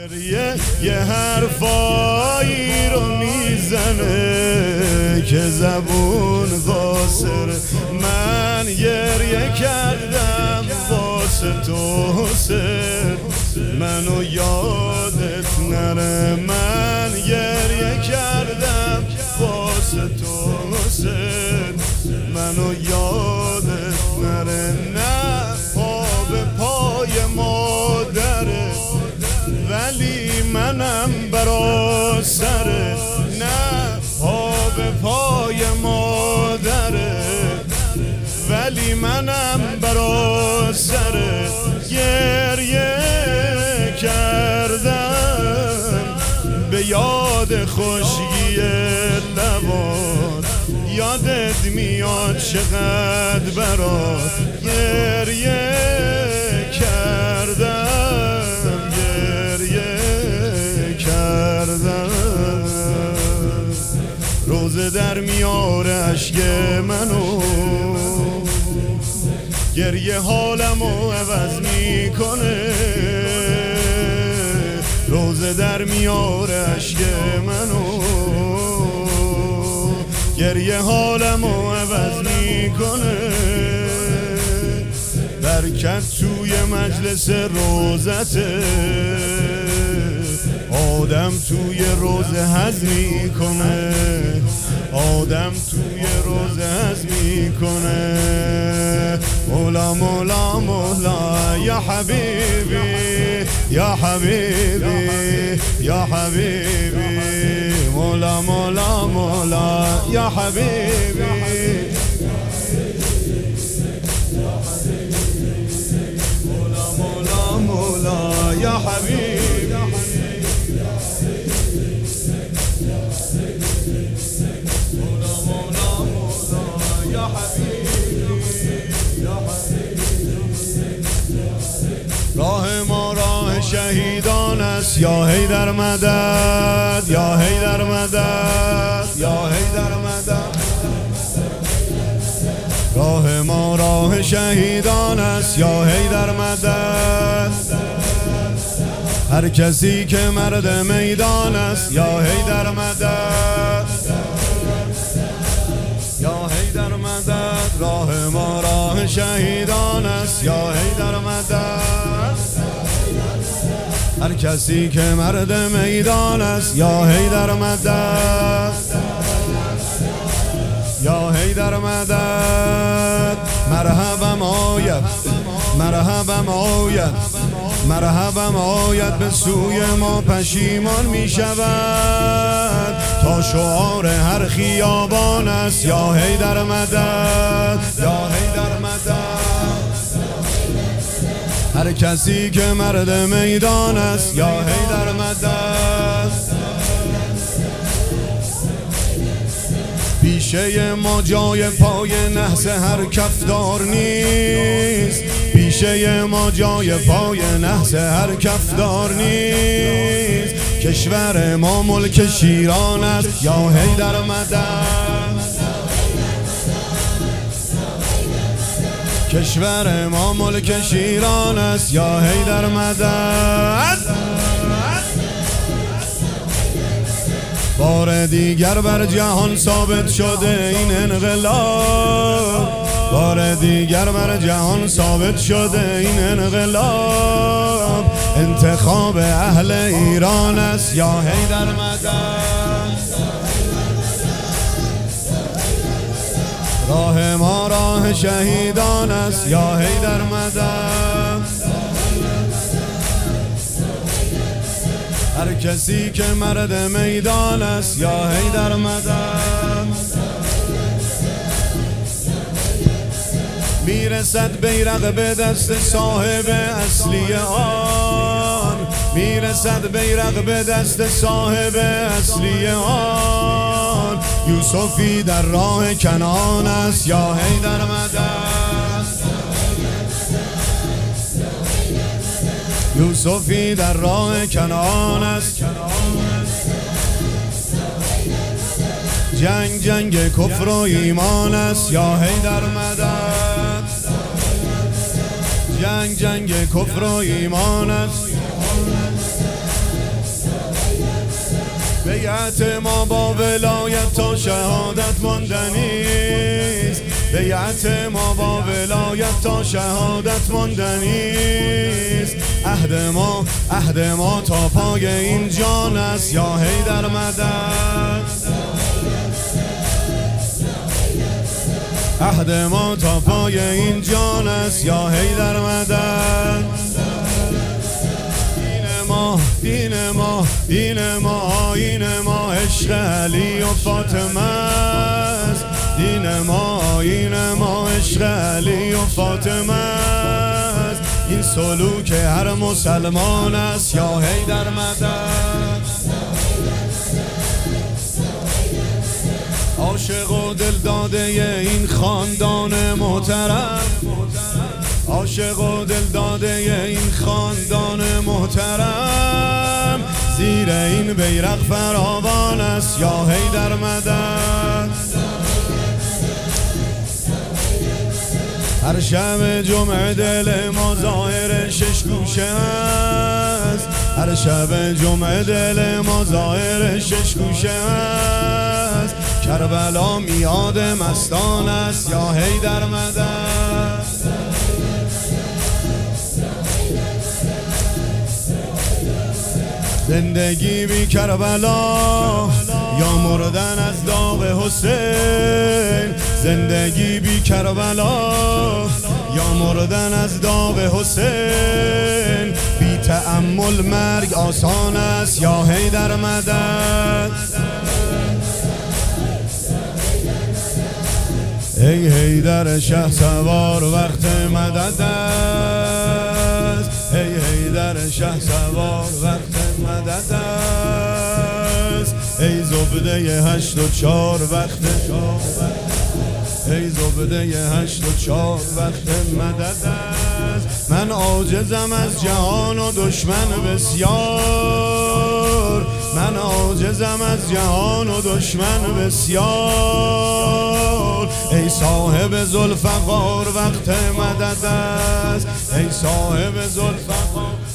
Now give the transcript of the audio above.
یه حرفایی رو میزنه که زبون قاصر. من گریه کردم واسه تو حسین، منو یادت نره. من گریه کردم واسه تو حسین، منو یادت نره. نه پا به پای مادره ولی منم برا سره. نه پا به پای مادره ولی منم برا سره. گریه کردم به یاد خشکی لبات، یادت میاد چقدر برات گریه کردم، گریه کردم. روزه در میاره اشک منو، گریه حالمو عوض میکنه. روزه در میاره اشک منو، گریه حالمو عوض میکنه. برکت توی مجلس روزته، آدم توی روزه هضم میکنه، آدم توی روزه هضم میکنه. مولا مولا مولا یا حبیبی یا حبیبی یا حبیبی. مولا مولا مولا یا حبیبی. مولا مولا مولا یا حبیبی. مولا مولا مولا یا حبیبی. راه ما راه شهیدان است، یا حیدر مدد، یا حیدر مدد، یا حیدر مدد. راه ما راه شهیدان است، یا حیدر مدد. هر کسی که مرد میدان است، یا حیدر مدد، یا حیدر مدد. راه ما راه شهیدان است، یا حیدر مدد. هر کسی که مرد میدان است، یا حیدر مدد، یا حیدر مدد. مرحبا آید، مرحبا آید، مرحبا آید. به سوی ما پشیمان می شود تا شعار هر خیابان است، یا حیدر مدد، یا حیدر مدد. هر کسی که مرد میدان است، یا حیدر مدد. پیشه ما جای پای نحس هر کفدار نیست، پیشه ما جای پای نحس هر کفدار نیست. کشور ما ملک شیران است، یا حیدر مدد. کشور ما ملک شیران است، یا حیدر مدد. بار دیگر بر جهان ثابت شده این انقلاب، بار دیگر بر جهان ثابت شده این انقلاب. انتخاب اهل ایران است، یا حیدر مدد. راه ما راه شهیدان است، یا حیدر مدد. هر کسی که مرد میدان است، یا حیدر مدد. میرسد بیرق به دست صاحب اصلی آن، میرسد بیرق به دست صاحب اصلی آن. یوسفی در راه کنعان است، یا حیدر مدد. یوسفی در راه کنعان است. جنگ جنگ کفر و ایمان است، یا حیدر مدد. جنگ جنگ کفر و ایمان است. بیعت ما با ولایت تا شهادت ماندنیست. بیعت ما با ولایت تا شهادت ماندنیست. عهد ما تا پای این جان است یا حیدر مدد. عهد ما تا پای این جان است یا حیدر مدد. دین ما عشق علی و فاطمه است. دین ما عشق علی و فاطمه است. این سلوک هر مسلمان است یا حیدر مدد. عاشق و دل داده این خاندان محترم، عاشق و دل داده این خاندان محترم، زیر این بیرق فراوان است یا حیدر مدد. هر شب جمعه دل ما ظاهر شش گوشه است. هر شب جمعه دل ما ظاهر شش گوشه است. کربلا میاد مستان است یا حیدر مدد. زندگی بی کربلا یا مردن از داغ حسین. زندگی بی کربلا یا مردن از داغ حسین. بی تأمل مرگ آسان است یا حیدر مدد. ای حیدر شه سوار وقت مدد است. ای حیدر شه سوار وقت مدد است. ای زبده 8 و 4 وقت، ای زبده 8 و 4 وقت مدد است. من عاجزم از جهان و دشمن بسیار. من عاجزم از جهان و دشمن بسیار. ای صاحب ذوالفقار وقت مدد است. ای صاحب ذوالفقار